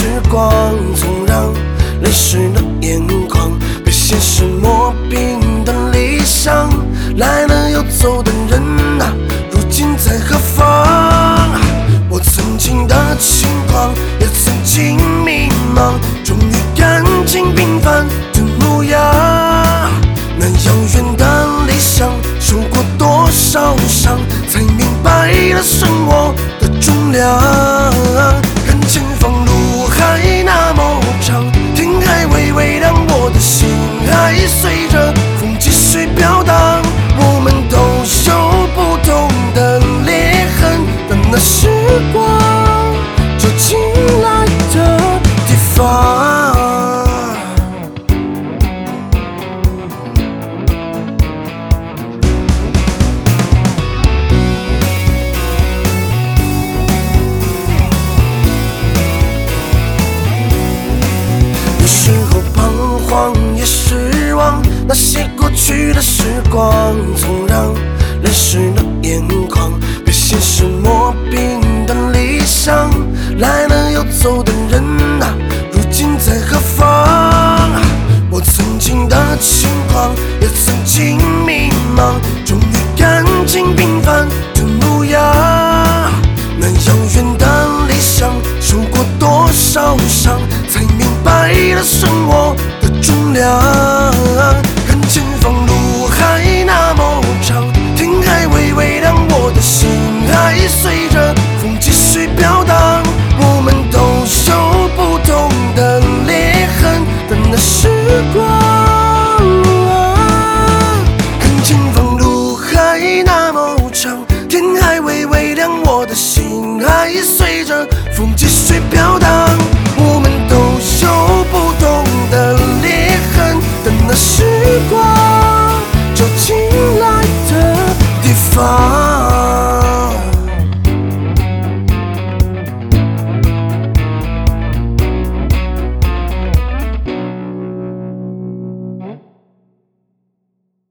时光，总让泪湿了眼眶，被现实磨平的理想，来了又走的人啊，如今在何方？我曾经的轻狂，也曾经迷茫，终于看清平凡的模样。那遥远的理想，受过多少伤，才明白了生活的重量。看前方路还那么长，天还微微亮，我的心还随着风继续飘荡。我们都有不同的裂痕，但那时光就进来的地方。有时候彷徨也失望，那些过去的时光，总让泪湿了眼眶，被现实磨平的理想，来了又走的人啊，如今在何